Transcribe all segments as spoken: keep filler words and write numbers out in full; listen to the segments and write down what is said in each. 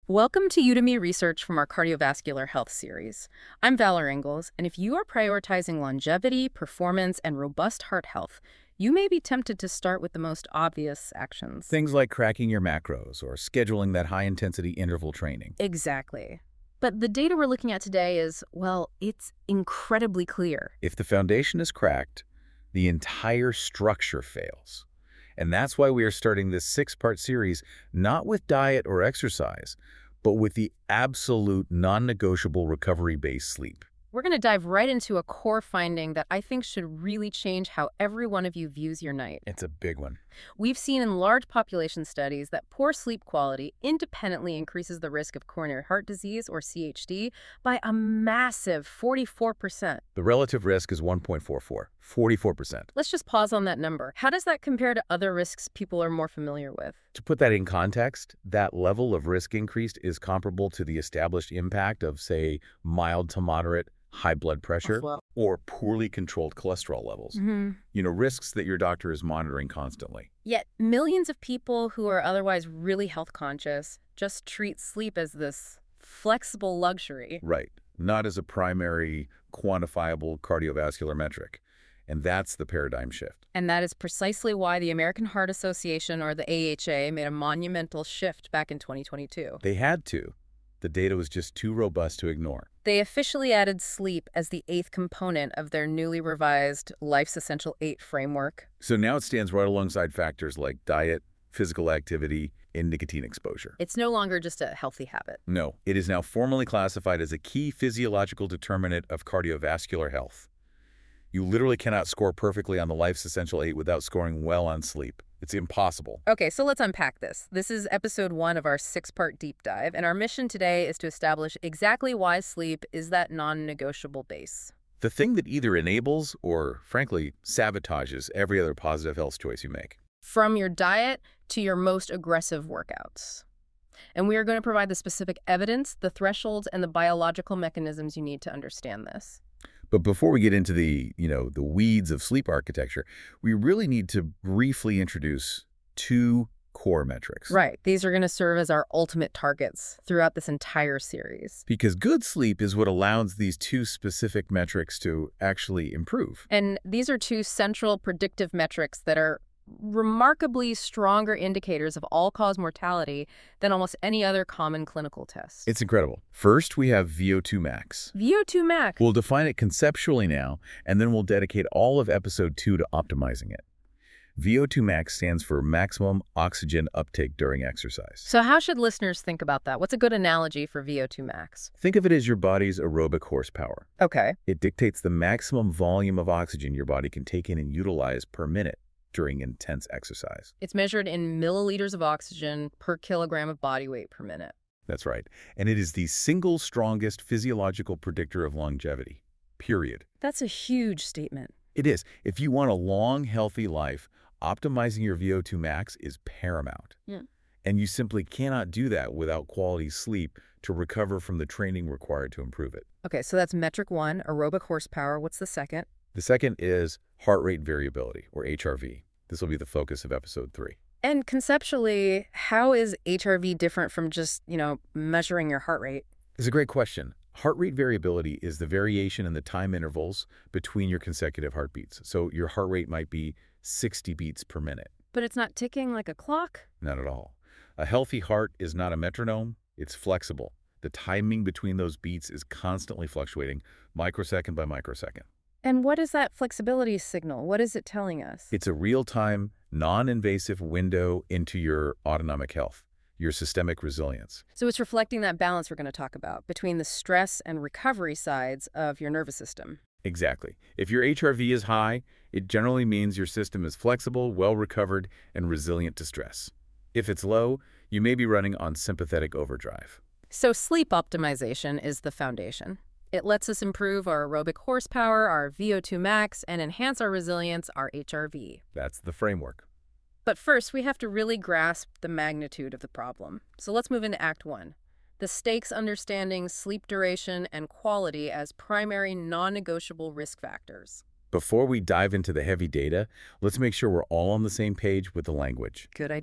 Welcome to Udemy Research from our Cardiovascular Health series. I'm Valor Ingalls, and if you are prioritizing longevity, performance, and robust heart health, you may be tempted to start with the most obvious actions. Things like cracking your macros or scheduling that high-intensity interval training. Exactly. But the data we're looking at today is, well, it's incredibly clear. If the foundation is cracked, the entire structure fails. And that's why we are starting this six-part series, not with diet or exercise, but with the absolute non-negotiable recovery-based sleep. We're going to dive right into a core finding that I think should really change how every one of you views your night. It's a big one. We've seen in large population studies that poor sleep quality independently increases the risk of coronary heart disease, or C H D, by a massive forty-four percent. The relative risk is one point four four, forty-four percent. Let's just pause on that number. How does that compare to other risks people are more familiar with? To put that in context, that level of risk increase is comparable to the established impact of, say, mild to moderate high blood pressure Well. or poorly controlled cholesterol levels. Mm-hmm. You know, risks that your doctor is monitoring constantly. Yet millions of people who are otherwise really health conscious just treat sleep as this flexible luxury. Right. Not as a primary quantifiable cardiovascular metric. And that's the paradigm shift. And that is precisely why the American Heart Association, or the A H A, made a monumental shift back in twenty twenty-two. They had to. The data was just too robust to ignore. They officially added sleep as the eighth component of their newly revised Life's Essential Eight framework. So now it stands right alongside factors like diet, physical activity, and nicotine exposure. It's no longer just a healthy habit. No, it is now formally classified as a key physiological determinant of cardiovascular health. You literally cannot score perfectly on the Life's Essential Eight without scoring well on sleep. It's impossible. Okay, so let's unpack this. This is episode one of our six-part deep dive, and our mission today is to establish exactly why sleep is that non-negotiable base. The thing that either enables or, frankly, sabotages every other positive health choice you make. From your diet to your most aggressive workouts. And we are going to provide the specific evidence, the thresholds, and the biological mechanisms you need to understand this. But before we get into the, you know, the weeds of sleep architecture, we really need to briefly introduce two core metrics. Right. These are going to serve as our ultimate targets throughout this entire series. Because good sleep is what allows these two specific metrics to actually improve. And these are two central predictive metrics that are remarkably stronger indicators of all-cause mortality than almost any other common clinical test. It's incredible. First, we have V O two max. V O two max. We'll define it conceptually now, and then we'll dedicate all of episode two to optimizing it. V O two max stands for maximum oxygen uptake during exercise. So how should listeners think about that? What's a good analogy for V O two max? Think of it as your body's aerobic horsepower. Okay. It dictates the maximum volume of oxygen your body can take in and utilize per minute during intense exercise. It's measured in milliliters of oxygen per kilogram of body weight per minute. That's right. And it is the single strongest physiological predictor of longevity, period. That's a huge statement. It is. If you want a long, healthy life, optimizing your V O two max is paramount. Yeah. And you simply cannot do that without quality sleep to recover from the training required to improve it. Okay, so that's metric one, aerobic horsepower. What's the second? The second is heart rate variability, or H R V. This will be the focus of episode three. And conceptually, how is H R V different from just, you know, measuring your heart rate? It's a great question. Heart rate variability is the variation in the time intervals between your consecutive heartbeats. So your heart rate might be sixty beats per minute. But it's not ticking like a clock? Not at all. A healthy heart is not a metronome. It's flexible. The timing between those beats is constantly fluctuating, microsecond by microsecond. And what is that flexibility signal? What is it telling us? It's a real-time, non-invasive window into your autonomic health, your systemic resilience. So it's reflecting that balance we're going to talk about between the stress and recovery sides of your nervous system. Exactly. If your H R V is high, it generally means your system is flexible, well-recovered, and resilient to stress. If it's low, you may be running on sympathetic overdrive. So sleep optimization is the foundation. It lets us improve our aerobic horsepower, our V O two max, and enhance our resilience, our H R V. That's the framework. But first, we have to really grasp the magnitude of the problem. So let's move into Act One. The stakes understanding sleep duration and quality as primary non-negotiable risk factors. Before we dive into the heavy data, let's make sure we're all on the same page with the language. Good idea.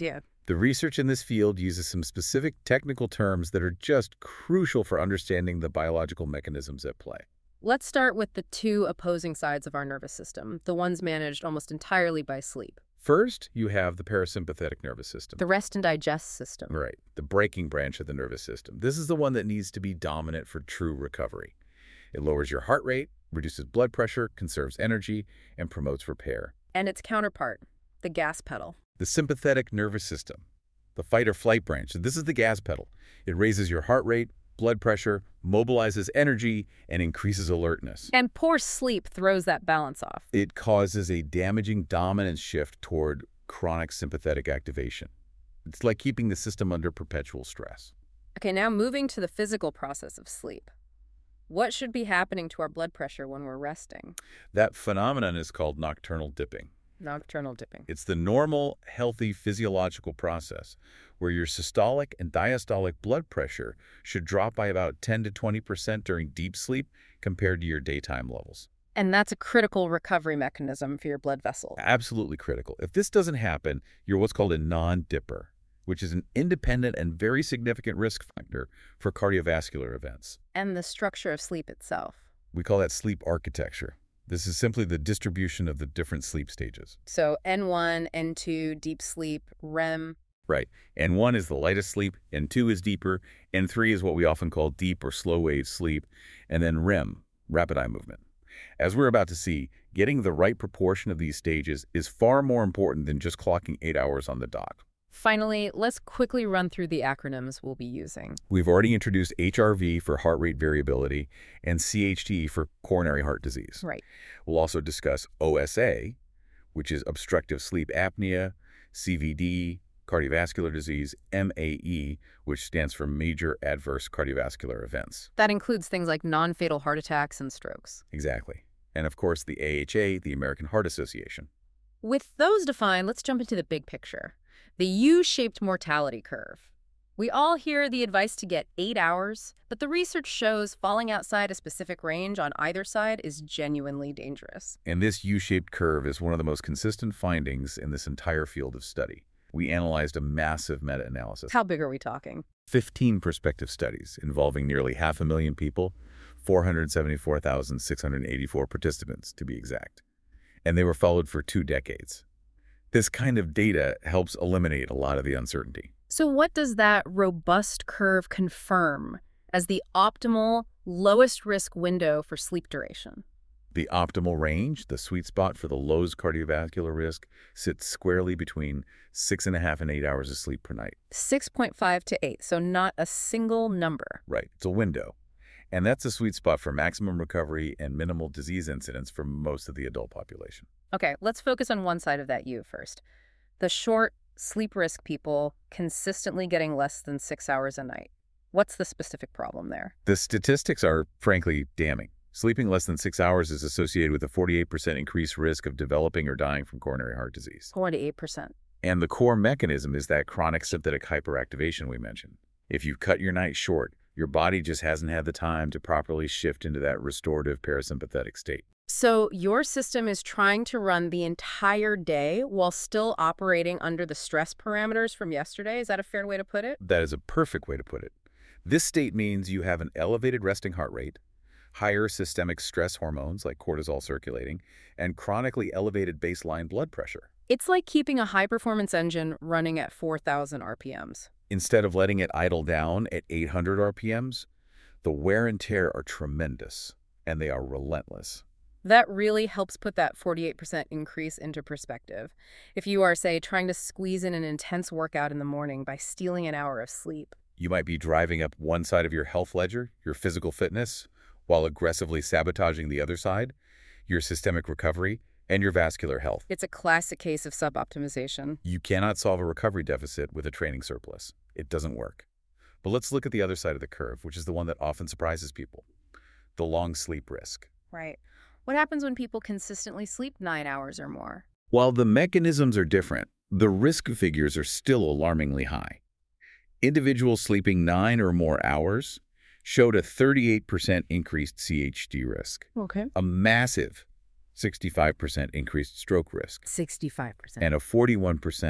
The research in this field uses some specific technical terms that are just crucial for understanding the biological mechanisms at play. Let's start with the two opposing sides of our nervous system, the ones managed almost entirely by sleep. First, you have the parasympathetic nervous system. The rest and digest system. Right, the braking branch of the nervous system. This is the one that needs to be dominant for true recovery. It lowers your heart rate, reduces blood pressure, conserves energy, and promotes repair. And its counterpart, the gas pedal. The sympathetic nervous system, the fight-or-flight branch. This is the gas pedal. It raises your heart rate, blood pressure, mobilizes energy, and increases alertness. And poor sleep throws that balance off. It causes a damaging dominance shift toward chronic sympathetic activation. It's like keeping the system under perpetual stress. Okay, now moving to the physical process of sleep. What should be happening to our blood pressure when we're resting? That phenomenon is called nocturnal dipping. Nocturnal dipping. It's the normal, healthy physiological process where your systolic and diastolic blood pressure should drop by about ten to twenty percent during deep sleep compared to your daytime levels. And that's a critical recovery mechanism for your blood vessels. Absolutely critical. If this doesn't happen, you're what's called a non-dipper, which is an independent and very significant risk factor for cardiovascular events. And the structure of sleep itself. We call that sleep architecture. This is simply the distribution of the different sleep stages. So N one, N two, deep sleep, R E M. Right. N one is the lightest sleep, N two is deeper, N three is what we often call deep or slow wave sleep, and then R E M, rapid eye movement. As we're about to see, getting the right proportion of these stages is far more important than just clocking eight hours on the dot. Finally, let's quickly run through the acronyms we'll be using. We've already introduced H R V for heart rate variability and C H D for coronary heart disease. Right. We'll also discuss O S A, which is obstructive sleep apnea, C V D, cardiovascular disease, M A E, which stands for major adverse cardiovascular events. That includes things like non-fatal heart attacks and strokes. Exactly. And of course, the A H A, the American Heart Association. With those defined, let's jump into the big picture. The U-shaped mortality curve. We all hear the advice to get eight hours, but the research shows falling outside a specific range on either side is genuinely dangerous. And this U-shaped curve is one of the most consistent findings in this entire field of study. We analyzed a massive meta-analysis. How big are we talking? fifteen prospective studies involving nearly half a million people, four hundred seventy-four thousand six hundred eighty-four participants to be exact. And they were followed for two decades. This kind of data helps eliminate a lot of the uncertainty. So what does that robust curve confirm as the optimal, lowest risk window for sleep duration? The optimal range, the sweet spot for the lowest cardiovascular risk, sits squarely between six and a half and eight hours of sleep per night. six point five to eight, so not a single number. Right, it's a window. And that's a sweet spot for maximum recovery and minimal disease incidence for most of the adult population. Okay, let's focus on one side of that U first. The short, sleep risk people consistently getting less than six hours a night. What's the specific problem there? The statistics are, frankly, damning. Sleeping less than six hours is associated with a forty-eight percent increased risk of developing or dying from coronary heart disease. forty-eight percent. And the core mechanism is that chronic sympathetic hyperactivation we mentioned. If you cut your night short, your body just hasn't had the time to properly shift into that restorative parasympathetic state. So your system is trying to run the entire day while still operating under the stress parameters from yesterday? Is that a fair way to put it? That is a perfect way to put it. This state means you have an elevated resting heart rate, higher systemic stress hormones like cortisol circulating, and chronically elevated baseline blood pressure. It's like keeping a high-performance engine running at four thousand R P Ms. Instead of letting it idle down at eight hundred R P Ms, the wear and tear are tremendous, and they are relentless. That really helps put that forty-eight percent increase into perspective. If you are, say, trying to squeeze in an intense workout in the morning by stealing an hour of sleep. You might be driving up one side of your health ledger, your physical fitness, while aggressively sabotaging the other side, your systemic recovery, and your vascular health. It's a classic case of suboptimization. You cannot solve a recovery deficit with a training surplus. It doesn't work. But let's look at the other side of the curve, which is the one that often surprises people, the long sleep risk. Right. What happens when people consistently sleep nine hours or more? While the mechanisms are different, the risk figures are still alarmingly high. Individuals sleeping nine or more hours showed a thirty-eight percent increased C H D risk, Okay. a massive sixty-five percent increased stroke risk, sixty-five percent. and a forty-one percent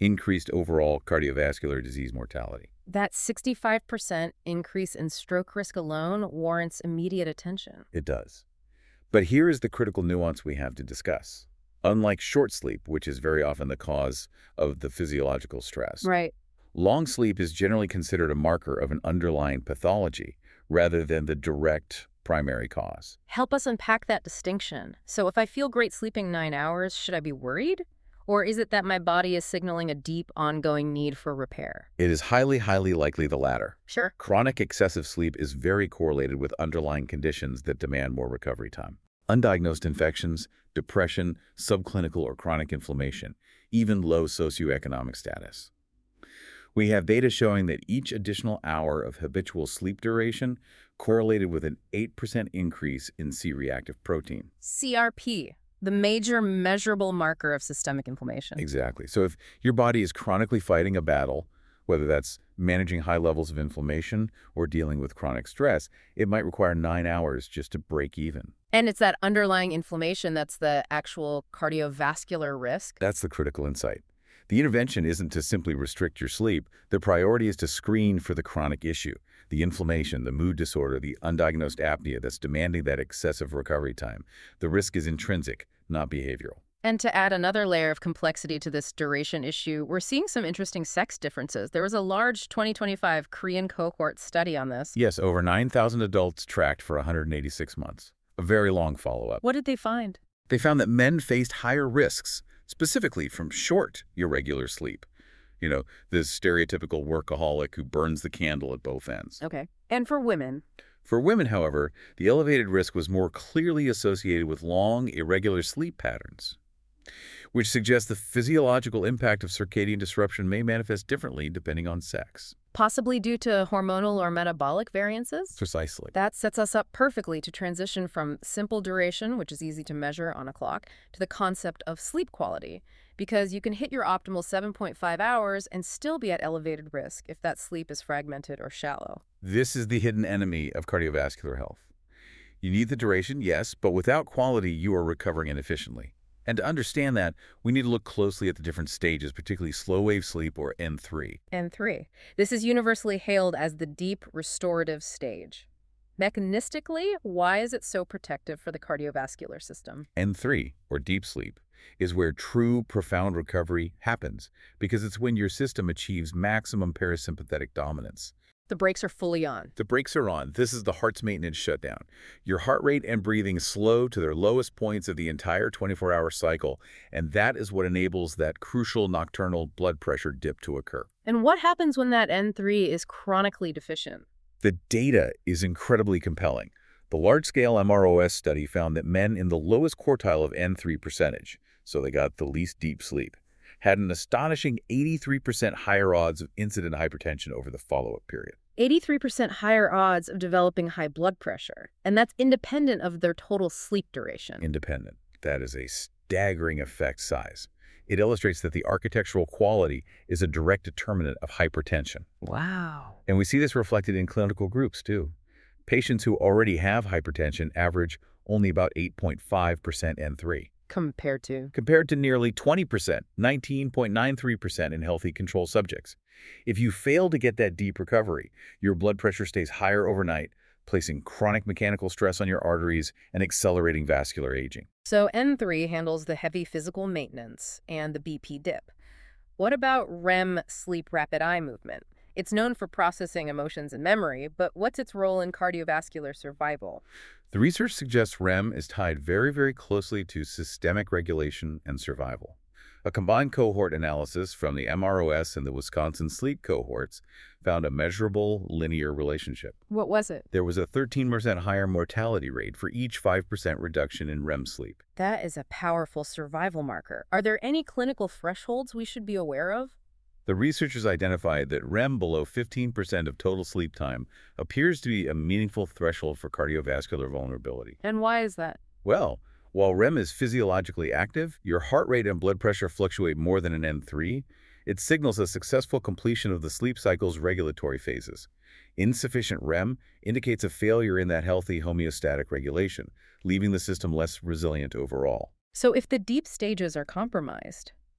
increased overall cardiovascular disease mortality. That sixty-five percent increase in stroke risk alone warrants immediate attention. It does. But here is the critical nuance we have to discuss. Unlike short sleep, which is very often the cause of the physiological stress, Right. long sleep is generally considered a marker of an underlying pathology rather than the direct primary cause. Help us unpack that distinction. So if I feel great sleeping nine hours, should I be worried? Or is it that my body is signaling a deep, ongoing need for repair? It is highly, highly likely the latter. Sure. Chronic excessive sleep is very correlated with underlying conditions that demand more recovery time. Undiagnosed infections, depression, subclinical or chronic inflammation, even low socioeconomic status. We have data showing that each additional hour of habitual sleep duration correlated with an eight percent increase in C-reactive protein. C R P, the major measurable marker of systemic inflammation. Exactly. So if your body is chronically fighting a battle, whether that's managing high levels of inflammation or dealing with chronic stress, it might require nine hours just to break even. And it's that underlying inflammation that's the actual cardiovascular risk. That's the critical insight. The intervention isn't to simply restrict your sleep. The priority is to screen for the chronic issue, the inflammation, the mood disorder, the undiagnosed apnea that's demanding that excessive recovery time. The risk is intrinsic, not behavioral. And to add another layer of complexity to this duration issue, we're seeing some interesting sex differences. There was a large twenty twenty-five Korean cohort study on this. Yes, over nine thousand adults tracked for one hundred eighty-six months. A very long follow-up. What did they find? They found that men faced higher risks, specifically from short, irregular sleep. You know, this stereotypical workaholic who burns the candle at both ends. Okay. And for women? For women, however, the elevated risk was more clearly associated with long, irregular sleep patterns, which suggests the physiological impact of circadian disruption may manifest differently depending on sex. Possibly due to hormonal or metabolic variances? Precisely. That sets us up perfectly to transition from simple duration, which is easy to measure on a clock, to the concept of sleep quality. Because you can hit your optimal seven point five hours and still be at elevated risk if that sleep is fragmented or shallow. This is the hidden enemy of cardiovascular health. You need the duration, yes, but without quality, you are recovering inefficiently. And to understand that, we need to look closely at the different stages, particularly slow-wave sleep, or N three. N three. This is universally hailed as the deep restorative stage. Mechanistically, why is it so protective for the cardiovascular system? N three, or deep sleep, is where true, profound recovery happens, because it's when your system achieves maximum parasympathetic dominance. The brakes are fully on. The brakes are on. This is the heart's maintenance shutdown. Your heart rate and breathing slow to their lowest points of the entire twenty-four hour cycle, and that is what enables that crucial nocturnal blood pressure dip to occur. And what happens when that N three is chronically deficient? The data is incredibly compelling. The large-scale M R O S study found that men in the lowest quartile of N three percentage, so they got the least deep sleep, had an astonishing eighty-three percent higher odds of incident hypertension over the follow-up period. eighty-three percent higher odds of developing high blood pressure, and that's independent of their total sleep duration. Independent. That is a staggering effect size. It illustrates that the architectural quality is a direct determinant of hypertension. Wow. And we see this reflected in clinical groups, too. Patients who already have hypertension average only about eight point five percent N three. Compared to? Compared to nearly twenty percent, nineteen point nine three percent in healthy control subjects. If you fail to get that deep recovery, your blood pressure stays higher overnight, placing chronic mechanical stress on your arteries and accelerating vascular aging. So N three handles the heavy physical maintenance and the B P dip. What about R E M sleep rapid eye movement? It's known for processing emotions and memory, but what's its role in cardiovascular survival? The research suggests R E M is tied very, very closely to systemic regulation and survival. A combined cohort analysis from the M R O S and the Wisconsin sleep cohorts found a measurable linear relationship. What was it? There was a thirteen percent higher mortality rate for each five percent reduction in R E M sleep. That is a powerful survival marker. Are there any clinical thresholds we should be aware of? The researchers identified that R E M below fifteen percent of total sleep time appears to be a meaningful threshold for cardiovascular vulnerability. And why is that? Well, while R E M is physiologically active, your heart rate and blood pressure fluctuate more than an N three. It signals a successful completion of the sleep cycle's regulatory phases. Insufficient R E M indicates a failure in that healthy homeostatic regulation, leaving the system less resilient overall. So if the deep stages are compromised,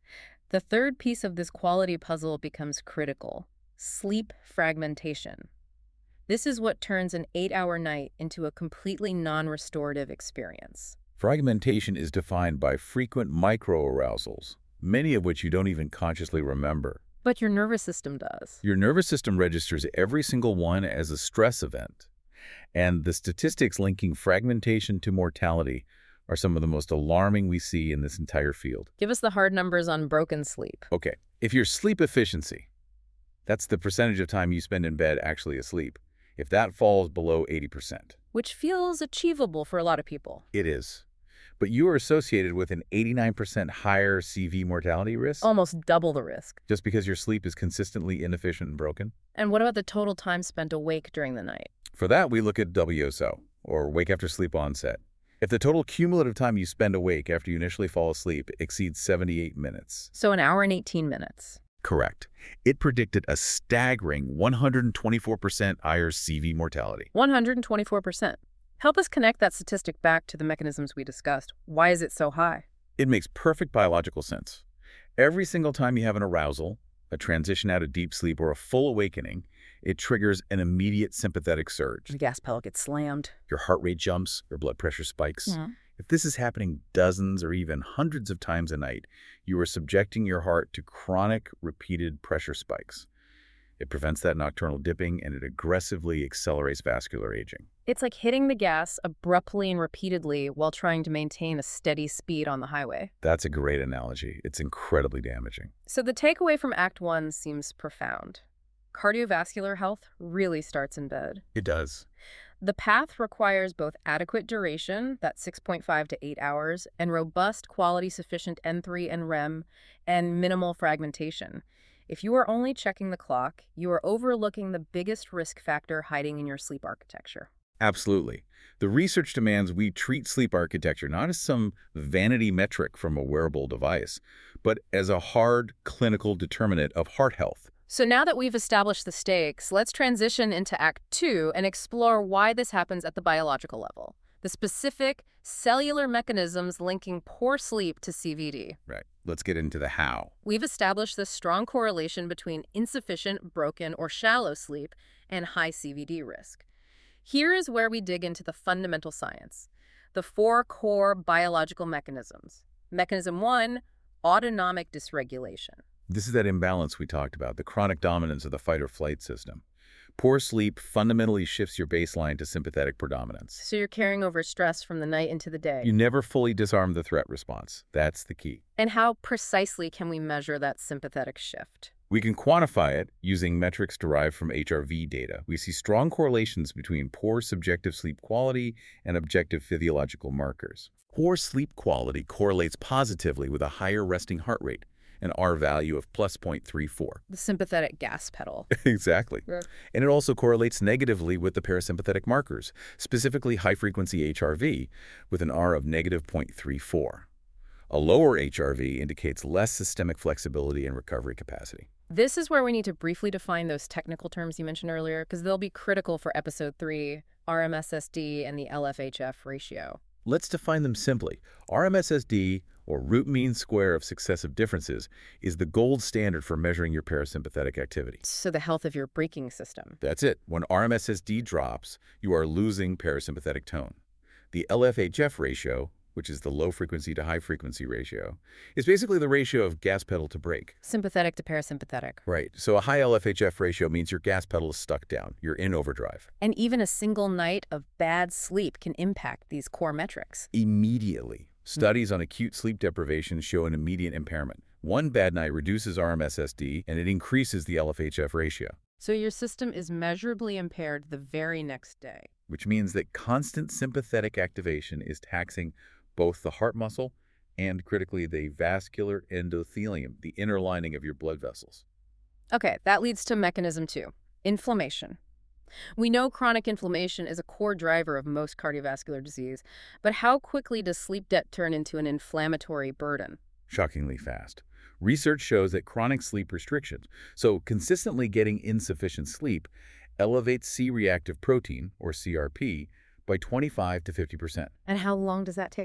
The third piece of this quality puzzle becomes critical: sleep fragmentation. This is what turns an eight-hour night into a completely non-restorative experience. Fragmentation is defined by frequent microarousals, many of which you don't even consciously remember. But your nervous system does. Your nervous system registers every single one as a stress event. And the statistics linking fragmentation to mortality are some of the most alarming we see in this entire field. Give us the hard numbers on broken sleep. Okay, if your sleep efficiency, that's the percentage of time you spend in bed actually asleep, if that falls below eighty percent. Which feels achievable for a lot of people. It is. But you are associated with an eighty-nine percent higher C V mortality risk Almost double the risk. just because your sleep is consistently inefficient and broken. And what about the total time spent awake during the night? For that, we look at W S O, or wake after sleep onset. If the total cumulative time you spend awake after you initially fall asleep exceeds seventy-eight minutes. So an hour and eighteen minutes. Correct. It predicted a staggering one hundred twenty-four percent higher C V mortality. one hundred twenty-four percent. Help us connect that statistic back to the mechanisms we discussed. Why is it so high? It makes perfect biological sense. Every single time you have an arousal, a transition out of deep sleep, or a full awakening, it triggers an immediate sympathetic surge. The gas pedal gets slammed. Your heart rate jumps, your blood pressure spikes. Yeah. If this is happening dozens or even hundreds of times a night, you are subjecting your heart to chronic, repeated pressure spikes. It prevents that nocturnal dipping, and it aggressively accelerates vascular aging. It's like hitting the gas abruptly and repeatedly while trying to maintain a steady speed on the highway. That's a great analogy. It's incredibly damaging. So the takeaway from Act One seems profound. Cardiovascular health really starts in bed. It does. The path requires both adequate duration, that's six point five to eight hours, and robust, quality-sufficient N three and R E M, and minimal fragmentation. If you are only checking the clock, you are overlooking the biggest risk factor hiding in your sleep architecture. Absolutely. The research demands we treat sleep architecture not as some vanity metric from a wearable device, but as a hard clinical determinant of heart health. So now that we've established the stakes, let's transition into Act Two and explore why this happens at the biological level. The specific cellular mechanisms linking poor sleep to C V D. Right. Let's get into the how. We've established this strong correlation between insufficient, broken, or shallow sleep and high C V D risk. Here is where we dig into the fundamental science, the four core biological mechanisms. Mechanism one, autonomic dysregulation. This is that imbalance we talked about, the chronic dominance of the fight-or-flight system. Poor sleep fundamentally shifts your baseline to sympathetic predominance. So you're carrying over stress from the night into the day. You never fully disarm the threat response. That's the key. And how precisely can we measure that sympathetic shift? We can quantify it using metrics derived from H R V data. We see strong correlations between poor subjective sleep quality and objective physiological markers. Poor sleep quality correlates positively with a higher resting heart rate, an R value of plus zero point three four. The sympathetic gas pedal. Exactly. Yeah. And it also correlates negatively with the parasympathetic markers, specifically high-frequency H R V, with an R of negative zero point three four. A lower H R V indicates less systemic flexibility and recovery capacity. This is where we need to briefly define those technical terms you mentioned earlier, because they'll be critical for Episode three, R M S S D and the L F H F ratio. Let's define them simply. R M S S D, or root mean square of successive differences, is the gold standard for measuring your parasympathetic activity. So the health of your braking system. That's it. When R M S S D drops, you are losing parasympathetic tone. The L F H F ratio, which is the low frequency to high frequency ratio, is basically the ratio of gas pedal to brake. Sympathetic to parasympathetic. Right. So a high L F H F ratio means your gas pedal is stuck down. You're in overdrive. And even a single night of bad sleep can impact these core metrics. Immediately. Studies on acute sleep deprivation show an immediate impairment. One bad night reduces R M S S D, and it increases the L F H F ratio. So your system is measurably impaired the very next day. Which means that constant sympathetic activation is taxing both the heart muscle and, critically, the vascular endothelium, the inner lining of your blood vessels. Okay, that leads to mechanism two, inflammation. We know chronic inflammation is a core driver of most cardiovascular disease, but how quickly does sleep debt turn into an inflammatory burden? Shockingly fast. Research shows that chronic sleep restriction, so consistently getting insufficient sleep, elevates C-reactive protein, or C R P, by twenty-five to fifty percent. And how long does that take?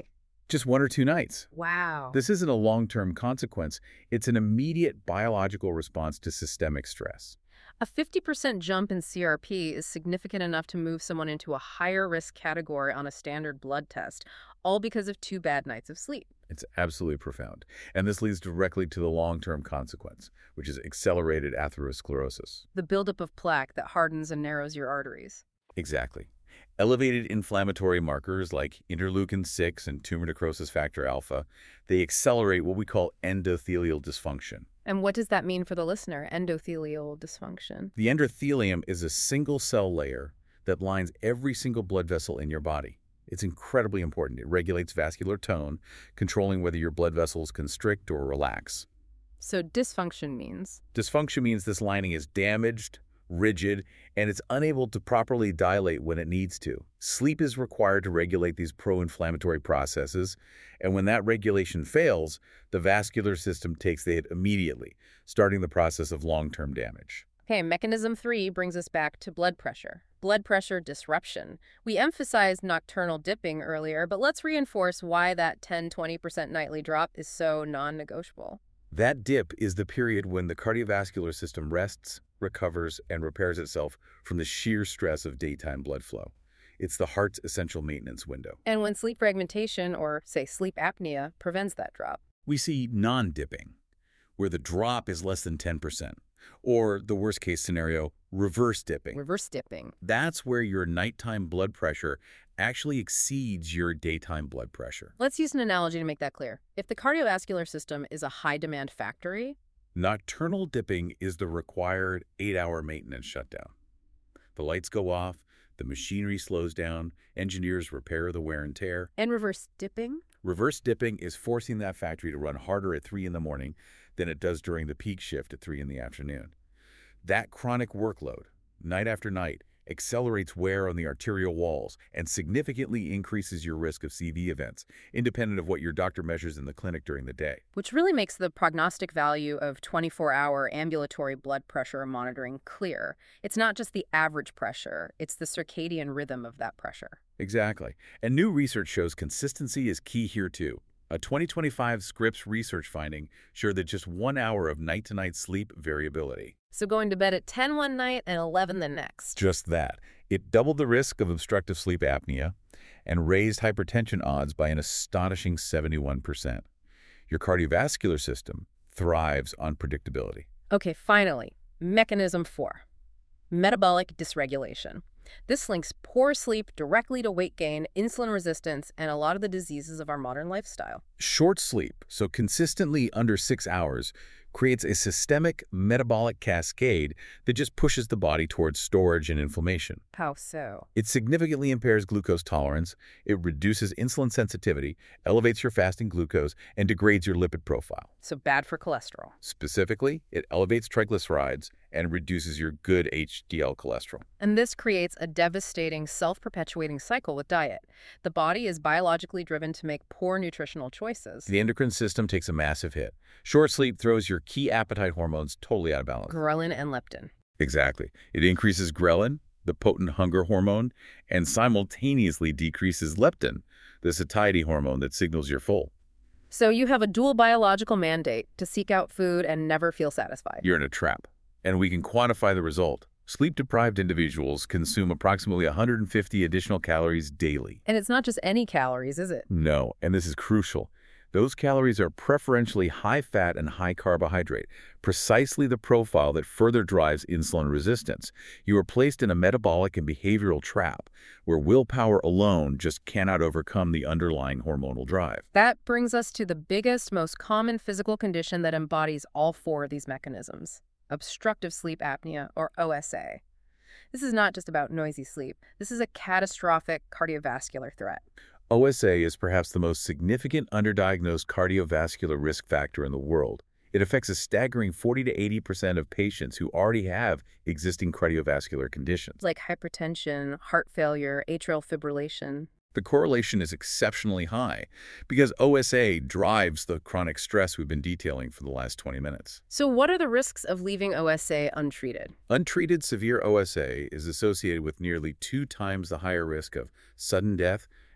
Just one or two nights. Wow. This isn't a long-term consequence. It's an immediate biological response to systemic stress. A fifty percent jump in C R P is significant enough to move someone into a higher risk category on a standard blood test, all because of two bad nights of sleep. It's absolutely profound. And this leads directly to the long-term consequence, which is accelerated atherosclerosis. The buildup of plaque that hardens and narrows your arteries. Exactly. Elevated inflammatory markers like interleukin six and tumor necrosis factor alpha, they accelerate what we call endothelial dysfunction. And what does that mean for the listener, endothelial dysfunction? The endothelium is a single cell layer that lines every single blood vessel in your body. It's incredibly important. It regulates vascular tone, controlling whether your blood vessels constrict or relax. So dysfunction means? Dysfunction means this lining is damaged, rigid, and it's unable to properly dilate when it needs to. Sleep is required to regulate these pro-inflammatory processes, and when that regulation fails, the vascular system takes the hit immediately, starting the process of long-term damage. Okay, mechanism three brings us back to blood pressure. Blood pressure disruption. We emphasized nocturnal dipping earlier, but let's reinforce why that ten to twenty percent nightly drop is so non-negotiable. That dip is the period when the cardiovascular system rests, recovers, and repairs itself from the sheer stress of daytime blood flow. It's the heart's essential maintenance window. And when sleep fragmentation, or say sleep apnea, prevents that drop. We see non-dipping, where the drop is less than ten percent. Or the worst case scenario, reverse dipping. Reverse dipping. That's where your nighttime blood pressure actually exceeds your daytime blood pressure. Let's use an analogy to make that clear. If the cardiovascular system is a high-demand factory, nocturnal dipping is the required eight-hour maintenance shutdown. The lights go off, the machinery slows down, engineers repair the wear and tear. And reverse dipping? Reverse dipping is forcing that factory to run harder at three in the morning than it does during the peak shift at three in the afternoon. That chronic workload, night after night, accelerates wear on the arterial walls and significantly increases your risk of C V events, independent of what your doctor measures in the clinic during the day. Which really makes the prognostic value of twenty-four hour ambulatory blood pressure monitoring clear. It's not just the average pressure, it's the circadian rhythm of that pressure. Exactly. And new research shows consistency is key here too. A twenty twenty-five Scripps research finding showed that just one hour of night-to-night sleep variability. So going to bed at ten one night and eleven the next. Just that. It doubled the risk of obstructive sleep apnea and raised hypertension odds by an astonishing seventy-one percent. Your cardiovascular system thrives on predictability. Okay, finally, mechanism four. Metabolic dysregulation. This links poor sleep directly to weight gain, insulin resistance, and a lot of the diseases of our modern lifestyle. Short sleep, so consistently under six hours, creates a systemic metabolic cascade that just pushes the body towards storage and inflammation. How so? It significantly impairs glucose tolerance, it reduces insulin sensitivity, elevates your fasting glucose, and degrades your lipid profile. So bad for cholesterol. Specifically, it elevates triglycerides and reduces your good H D L cholesterol. And this creates a devastating self-perpetuating cycle with diet. The body is biologically driven to make poor nutritional choices. The endocrine system takes a massive hit. Short sleep throws your key appetite hormones totally out of balance. Ghrelin and leptin. Exactly. It increases ghrelin, the potent hunger hormone, and simultaneously decreases leptin, the satiety hormone that signals you're full. So you have a dual biological mandate to seek out food and never feel satisfied. You're in a trap. And we can quantify the result. Sleep-deprived individuals consume approximately one hundred fifty additional calories daily. And it's not just any calories, is it? No, and this is crucial. Those calories are preferentially high-fat and high-carbohydrate, precisely the profile that further drives insulin resistance. You are placed in a metabolic and behavioral trap where willpower alone just cannot overcome the underlying hormonal drive. That brings us to the biggest, most common physical condition that embodies all four of these mechanisms: obstructive sleep apnea, or O S A. This is not just about noisy sleep. This is a catastrophic cardiovascular threat. O S A is perhaps the most significant underdiagnosed cardiovascular risk factor in the world. It affects a staggering forty to eighty percent of patients who already have existing cardiovascular conditions. Like hypertension, heart failure, atrial fibrillation. The correlation is exceptionally high because O S A drives the chronic stress we've been detailing for the last twenty minutes. So what are the risks of leaving O S A untreated? Untreated severe O S A is associated with nearly two times the higher risk of sudden death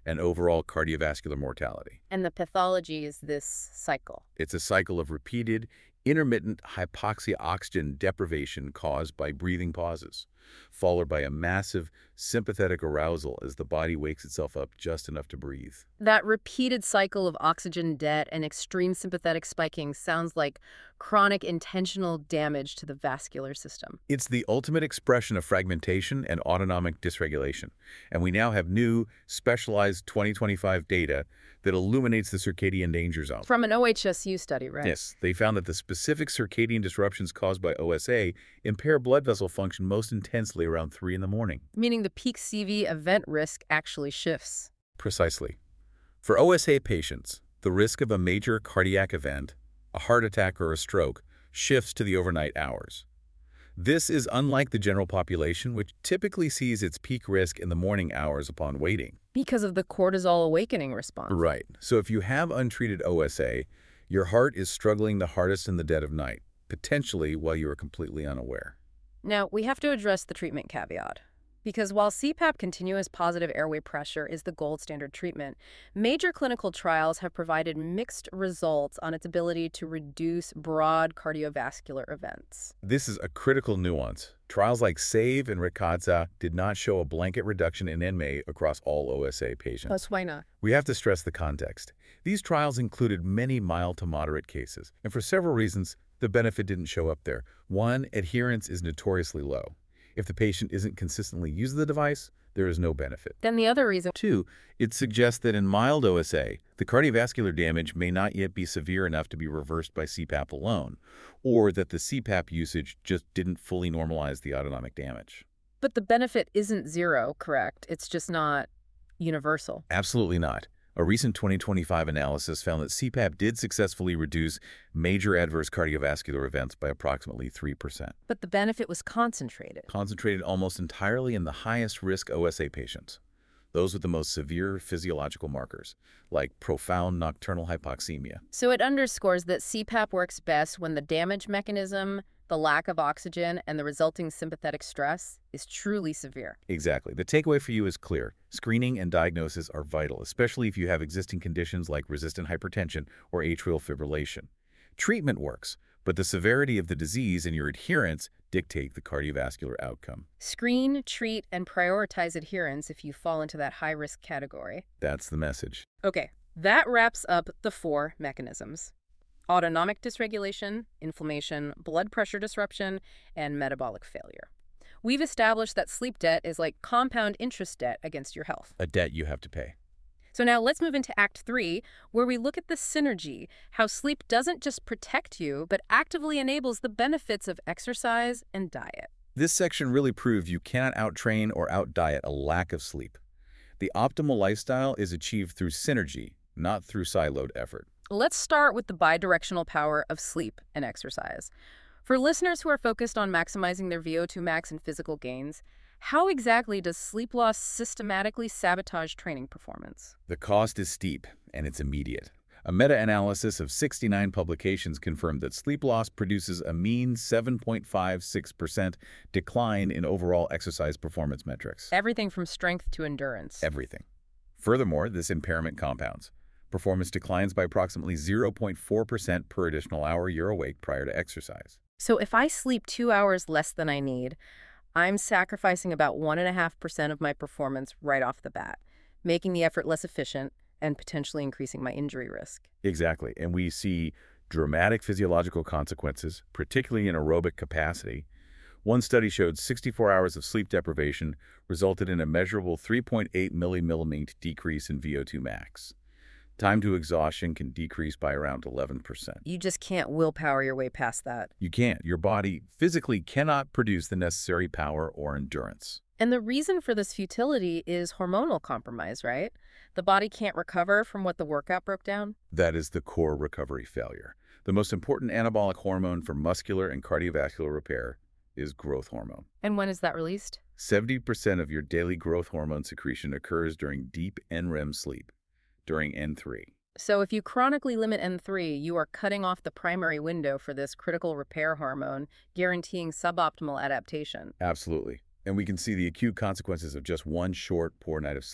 and overall cardiovascular mortality. And the pathology is this cycle. It's a cycle of repeated, intermittent hypoxia oxygen deprivation caused by breathing pauses, followed by a massive sympathetic arousal as the body wakes itself up just enough to breathe. That repeated cycle of oxygen debt and extreme sympathetic spiking sounds like chronic intentional damage to the vascular system. It's the ultimate expression of fragmentation and autonomic dysregulation, and we now have new, specialized twenty twenty-five data that illuminates the circadian danger zone. From an O H S U study, right? Yes, they found that the specific circadian disruptions caused by O S A impair blood vessel function most intensely around three in the morning. Meaning the peak C V event risk actually shifts. Precisely. For O S A patients, the risk of a major cardiac event, a heart attack or a stroke, shifts to the overnight hours. This is unlike the general population, which typically sees its peak risk in the morning hours upon waking. Because of the cortisol awakening response. Right. So if you have untreated O S A, your heart is struggling the hardest in the dead of night, potentially while you are completely unaware. Now, we have to address the treatment caveat. Because while C PAP continuous positive airway pressure is the gold standard treatment, major clinical trials have provided mixed results on its ability to reduce broad cardiovascular events. This is a critical nuance. Trials like SAVE and RICADSA did not show a blanket reduction in N M A across all O S A patients. Plus, why not? We have to stress the context. These trials included many mild to moderate cases, and for several reasons, the benefit didn't show up there. One, adherence is notoriously low. If the patient isn't consistently using the device, there is no benefit. Then the other reason. Two, it suggests that in mild O S A, the cardiovascular damage may not yet be severe enough to be reversed by C PAP alone, or that the C PAP usage just didn't fully normalize the autonomic damage. But the benefit isn't zero, correct? It's just not universal. Absolutely not. A recent twenty twenty-five analysis found that C PAP did successfully reduce major adverse cardiovascular events by approximately three percent. But the benefit was concentrated. Concentrated almost entirely in the highest risk O S A patients, those with the most severe physiological markers, like profound nocturnal hypoxemia. So it underscores that C PAP works best when the damage mechanism, the lack of oxygen, and the resulting sympathetic stress is truly severe. Exactly. The takeaway for you is clear. Screening and diagnosis are vital, especially if you have existing conditions like resistant hypertension or atrial fibrillation. Treatment works, but the severity of the disease and your adherence dictate the cardiovascular outcome. Screen, treat, and prioritize adherence if you fall into that high-risk category. That's the message. Okay, that wraps up the four mechanisms: autonomic dysregulation, inflammation, blood pressure disruption, and metabolic failure. We've established that sleep debt is like compound interest debt against your health. A debt you have to pay. So now let's move into Act three, where we look at the synergy, how sleep doesn't just protect you, but actively enables the benefits of exercise and diet. This section really proved you cannot out-train or out-diet a lack of sleep. The optimal lifestyle is achieved through synergy, not through siloed effort. Let's start with the bidirectional power of sleep and exercise. For listeners who are focused on maximizing their V O two max and physical gains, how exactly does sleep loss systematically sabotage training performance? The cost is steep, and it's immediate. A meta-analysis of sixty-nine publications confirmed that sleep loss produces a mean seven point five six percent decline in overall exercise performance metrics. Everything from strength to endurance. Everything. Furthermore, this impairment compounds. Performance declines by approximately zero point four percent per additional hour you're awake prior to exercise. So if I sleep two hours less than I need, I'm sacrificing about one point five percent of my performance right off the bat, making the effort less efficient and potentially increasing my injury risk. Exactly. And we see dramatic physiological consequences, particularly in aerobic capacity. One study showed sixty-four hours of sleep deprivation resulted in a measurable three point eight millimillimeter decrease in V O two max. Time to exhaustion can decrease by around eleven percent. You just can't willpower your way past that. You can't. Your body physically cannot produce the necessary power or endurance. And the reason for this futility is hormonal compromise, right? The body can't recover from what the workout broke down. That is the core recovery failure. The most important anabolic hormone for muscular and cardiovascular repair is growth hormone. And when is that released? seventy percent of your daily growth hormone secretion occurs during deep N R E M sleep, during N three. So if you chronically limit N three, you are cutting off the primary window for this critical repair hormone, guaranteeing suboptimal adaptation. Absolutely. And we can see the acute consequences of just one short, poor night of sleep.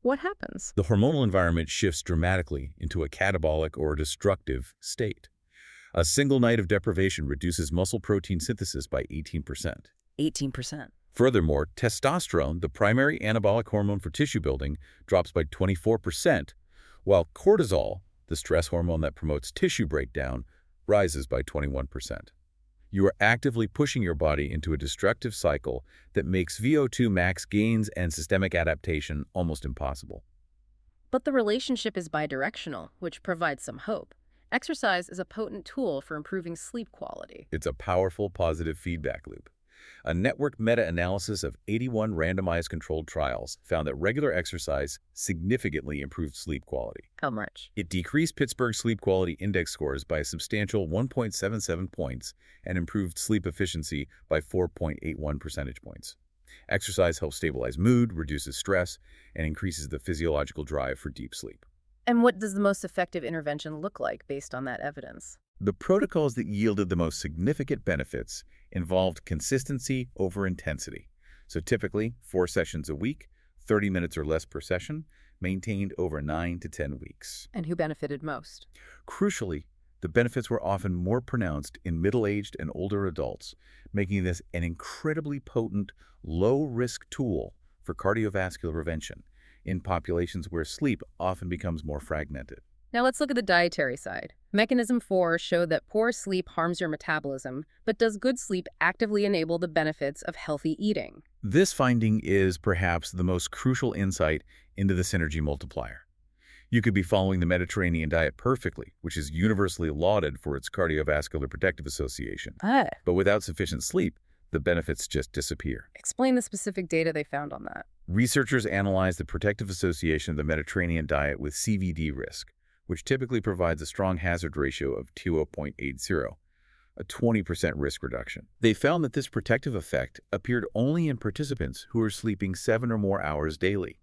What happens? The hormonal environment shifts dramatically into a catabolic or destructive state. A single night of deprivation reduces muscle protein synthesis by eighteen percent. eighteen percent. Furthermore, testosterone, the primary anabolic hormone for tissue building, drops by twenty-four percent, while cortisol, the stress hormone that promotes tissue breakdown, rises by twenty-one percent. You are actively pushing your body into a destructive cycle that makes V O two max gains and systemic adaptation almost impossible. But the relationship is bidirectional, which provides some hope. Exercise is a potent tool for improving sleep quality. It's a powerful positive feedback loop. A network meta-analysis of eighty-one randomized controlled trials found that regular exercise significantly improved sleep quality. How much? It decreased Pittsburgh Sleep Quality Index scores by a substantial one point seven seven points and improved sleep efficiency by four point eight one percentage points. Exercise helps stabilize mood, reduces stress, and increases the physiological drive for deep sleep. And what does the most effective intervention look like based on that evidence? The protocols that yielded the most significant benefits involved consistency over intensity. So typically, four sessions a week, thirty minutes or less per session, maintained over nine to ten weeks. And who benefited most? Crucially, the benefits were often more pronounced in middle-aged and older adults, making this an incredibly potent, low-risk tool for cardiovascular prevention in populations where sleep often becomes more fragmented. Now let's look at the dietary side. Mechanism four showed that poor sleep harms your metabolism, but does good sleep actively enable the benefits of healthy eating? This finding is perhaps the most crucial insight into the synergy multiplier. You could be following the Mediterranean diet perfectly, which is universally lauded for its cardiovascular protective association. Ah. But without sufficient sleep, the benefits just disappear. Explain the specific data they found on that. Researchers analyzed the protective association of the Mediterranean diet with C V D risk, which typically provides a strong hazard ratio of two point eight zero, a twenty percent risk reduction. They found that this protective effect appeared only in participants who were sleeping seven or more hours daily.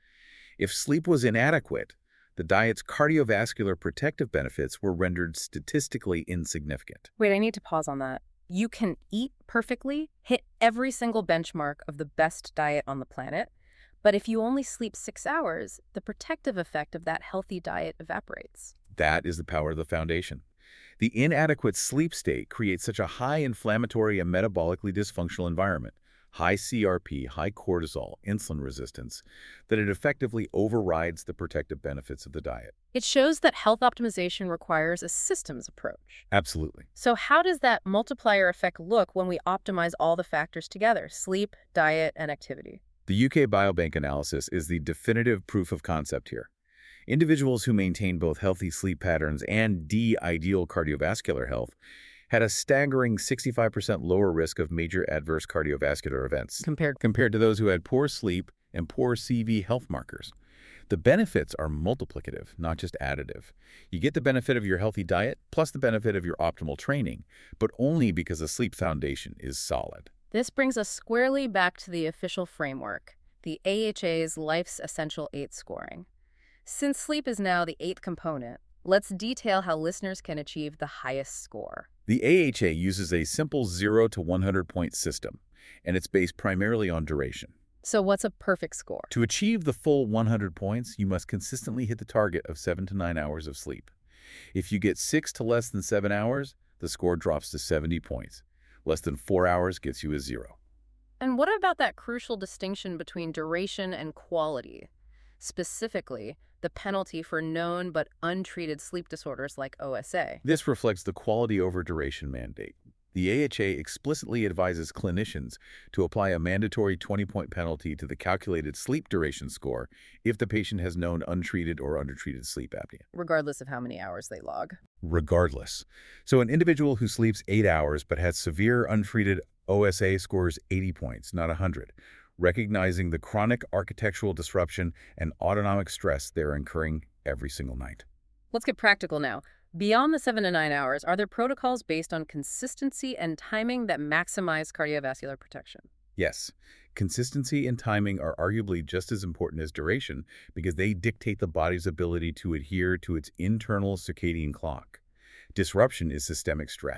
If sleep was inadequate, the diet's cardiovascular protective benefits were rendered statistically insignificant. Wait, I need to pause on that. You can eat perfectly, hit every single benchmark of the best diet on the planet, but if you only sleep six hours, the protective effect of that healthy diet evaporates. That is the power of the foundation. The inadequate sleep state creates such a high inflammatory and metabolically dysfunctional environment, high C R P, high cortisol, insulin resistance, that it effectively overrides the protective benefits of the diet. It shows that health optimization requires a systems approach. Absolutely. So how does that multiplier effect look when we optimize all the factors together, sleep, diet, and activity? The U K Biobank analysis is the definitive proof of concept here. Individuals who maintain both healthy sleep patterns and D-ideal cardiovascular health had a staggering sixty-five percent lower risk of major adverse cardiovascular events Compared compared to those who had poor sleep and poor C V health markers. The benefits are multiplicative, not just additive. You get the benefit of your healthy diet plus the benefit of your optimal training, but only because the sleep foundation is solid. This brings us squarely back to the official framework, the A H A's Life's Essential Eight scoring. Since sleep is now the eighth component, let's detail how listeners can achieve the highest score. The A H A uses a simple zero to one hundred point system, and it's based primarily on duration. So what's a perfect score? To achieve the full one hundred points, you must consistently hit the target of seven to nine hours of sleep. If you get six to less than seven hours, the score drops to seventy points. Less than four hours gets you a zero. And what about that crucial distinction between duration and quality? Specifically, the penalty for known but untreated sleep disorders like O S A. This reflects the quality over duration mandate. The A H A explicitly advises clinicians to apply a mandatory twenty point penalty to the calculated sleep duration score if the patient has known untreated or undertreated sleep apnea. Regardless of how many hours they log. Regardless. So an individual who sleeps eight hours but has severe untreated O S A scores eighty points, not one hundred, recognizing the chronic architectural disruption and autonomic stress they're incurring every single night. Let's get practical now. Beyond the seven to nine hours, are there protocols based on consistency and timing that maximize cardiovascular protection? Yes, consistency and timing are arguably just as important as duration because they dictate the body's ability to adhere to its internal circadian clock. Disruption is systemic stress.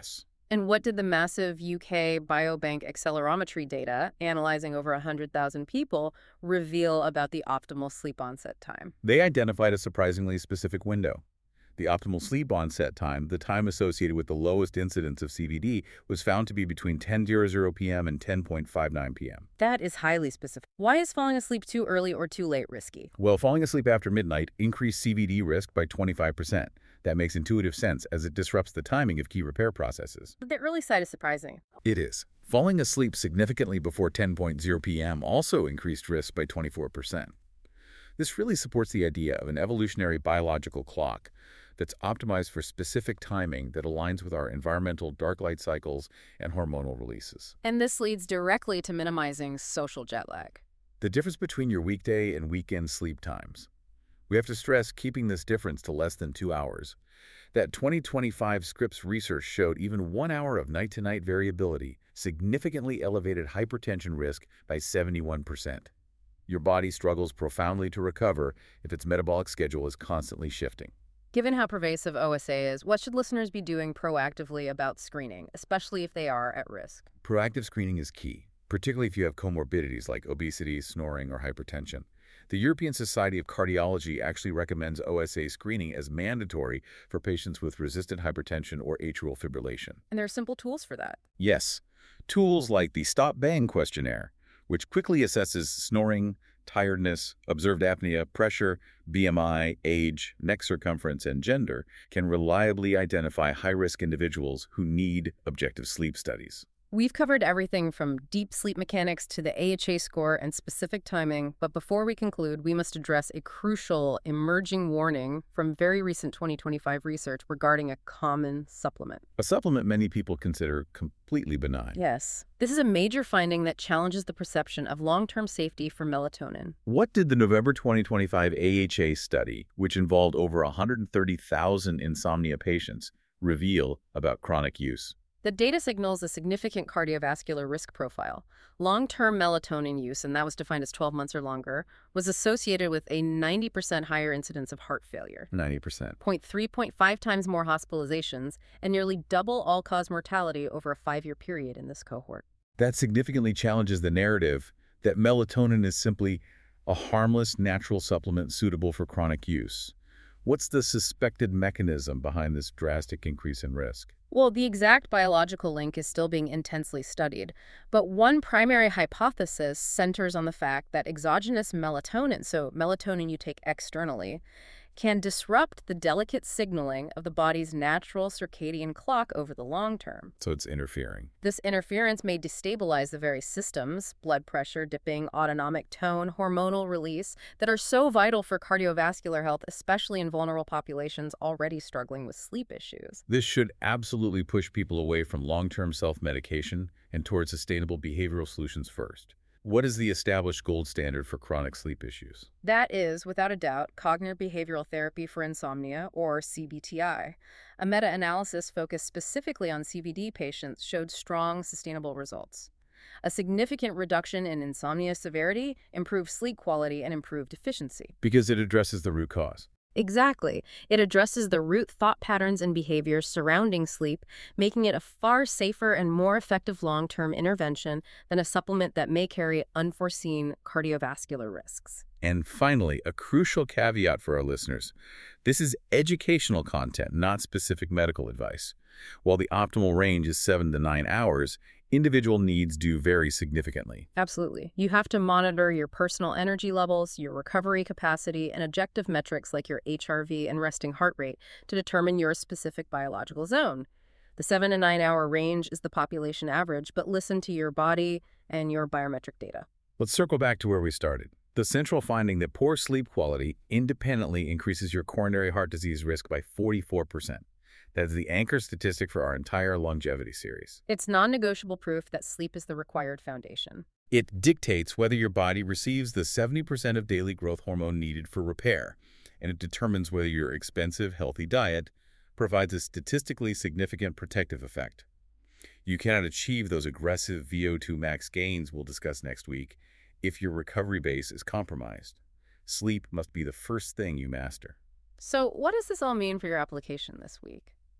And what did the massive U K Biobank accelerometry data, analyzing over one hundred thousand people, reveal about the optimal sleep onset time? They identified a surprisingly specific window. The optimal sleep onset time, the time associated with the lowest incidence of C V D, was found to be between ten p m and ten five nine p m That is highly specific. Why is falling asleep too early or too late risky? Well, falling asleep after midnight increased C V D risk by twenty-five percent. That makes intuitive sense as it disrupts the timing of key repair processes. But the early side is surprising. It is. Falling asleep significantly before ten p m also increased risk by twenty-four percent. This really supports the idea of an evolutionary biological clock that's optimized for specific timing that aligns with our environmental dark light cycles and hormonal releases. And this leads directly to minimizing social jet lag. The difference between your weekday and weekend sleep times. We have to stress keeping this difference to less than two hours. That twenty twenty-five Scripps research showed even one hour of night-to-night variability significantly elevated hypertension risk by seventy-one percent. Your body struggles profoundly to recover if its metabolic schedule is constantly shifting. Given how pervasive O S A is, what should listeners be doing proactively about screening, especially if they are at risk? Proactive screening is key, particularly if you have comorbidities like obesity, snoring, or hypertension. The European Society of Cardiology actually recommends O S A screening as mandatory for patients with resistant hypertension or atrial fibrillation. And there are simple tools for that. Yes, tools like the Stop Bang questionnaire, which quickly assesses snoring, tiredness, observed apnea, pressure, B M I, age, neck circumference, and gender, can reliably identify high-risk individuals who need objective sleep studies. We've covered everything from deep sleep mechanics to the A H A score and specific timing, but before we conclude, we must address a crucial emerging warning from very recent twenty twenty-five research regarding a common supplement. A supplement many people consider completely benign. Yes. This is a major finding that challenges the perception of long-term safety for melatonin. What did the November twenty twenty-five A H A study, which involved over one hundred thirty thousand insomnia patients, reveal about chronic use? The data signals a significant cardiovascular risk profile. Long-term melatonin use, and that was defined as twelve months or longer, was associated with a ninety percent higher incidence of heart failure, ninety percent. zero point three to zero point five times more hospitalizations, and nearly double all-cause mortality over a five-year period in this cohort. That significantly challenges the narrative that melatonin is simply a harmless natural supplement suitable for chronic use. What's the suspected mechanism behind this drastic increase in risk? Well, the exact biological link is still being intensely studied, but one primary hypothesis centers on the fact that exogenous melatonin, so melatonin you take externally, can disrupt the delicate signaling of the body's natural circadian clock over the long term. So it's interfering. This interference may destabilize the very systems, blood pressure, dipping, autonomic tone, hormonal release, that are so vital for cardiovascular health, especially in vulnerable populations already struggling with sleep issues. This should absolutely push people away from long-term self-medication and towards sustainable behavioral solutions first. What is the established gold standard for chronic sleep issues? That is, without a doubt, cognitive behavioral therapy for insomnia, or C B T I. A meta-analysis focused specifically on C V D patients showed strong, sustainable results. A significant reduction in insomnia severity, improved sleep quality, and improved efficiency. Because it addresses the root cause. Exactly. It addresses the root thought patterns and behaviors surrounding sleep, making it a far safer and more effective long-term intervention than a supplement that may carry unforeseen cardiovascular risks. And finally, a crucial caveat for our listeners. This is educational content, not specific medical advice. While the optimal range is seven to nine hours, individual needs do vary significantly. Absolutely. You have to monitor your personal energy levels, your recovery capacity, and objective metrics like your H R V and resting heart rate to determine your specific biological zone. The seven to nine hour range is the population average, but listen to your body and your biometric data. Let's circle back to where we started. The central finding that poor sleep quality independently increases your coronary heart disease risk by forty-four percent. That is the anchor statistic for our entire longevity series. It's non-negotiable proof that sleep is the required foundation. It dictates whether your body receives the seventy percent of daily growth hormone needed for repair, and it determines whether your expensive, healthy diet provides a statistically significant protective effect. You cannot achieve those aggressive V O two max gains we'll discuss next week if your recovery base is compromised. Sleep must be the first thing you master. So what does this all mean for your application this week?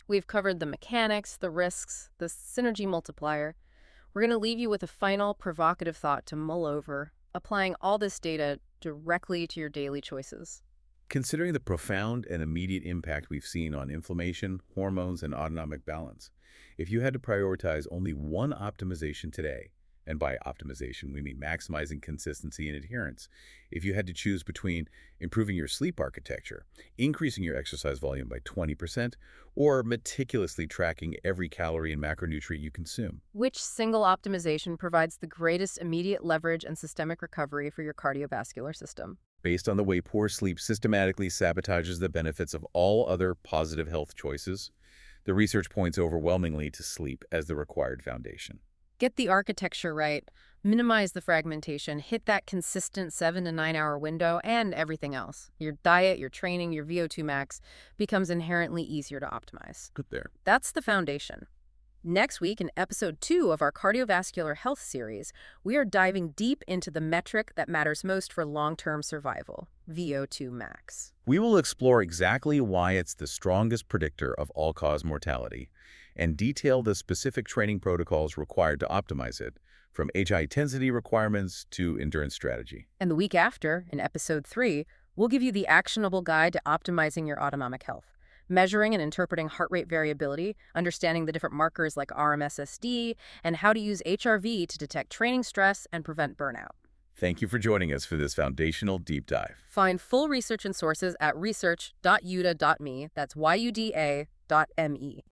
We've covered the mechanics, the risks, the synergy multiplier. We're going to leave you with a final provocative thought to mull over, applying all this data directly to your daily choices. Considering the profound and immediate impact we've seen on inflammation, hormones, and autonomic balance, if you had to prioritize only one optimization today, and by optimization we mean maximizing consistency and adherence, if you had to choose between improving your sleep architecture, increasing your exercise volume by twenty percent, or meticulously tracking every calorie and macronutrient you consume, Which single optimization provides the greatest immediate leverage and systemic recovery for your cardiovascular system? based on the way poor sleep systematically sabotages the benefits of all other positive health choices, the research points overwhelmingly to sleep as the required foundation. Get the architecture right, minimize the fragmentation, hit that consistent seven to nine hour window, and everything else. Your diet, your training, your V O two max becomes inherently easier to optimize. Good there. That's the foundation. Next week, in episode two of our cardiovascular health series, we are diving deep into the metric that matters most for long-term survival, V O two max. We will explore exactly why it's the strongest predictor of all-cause mortality and detail the specific training protocols required to optimize it, from H I intensity requirements to endurance strategy. And the week after, in episode three, we'll give you the actionable guide to optimizing your autonomic health, measuring and interpreting heart rate variability, understanding the different markers like R M S S D, and how to use H R V to detect training stress and prevent burnout. Thank you for joining us for this foundational deep dive. Find full research and sources at research dot u d a dot m e. That's Y U D A dot M E.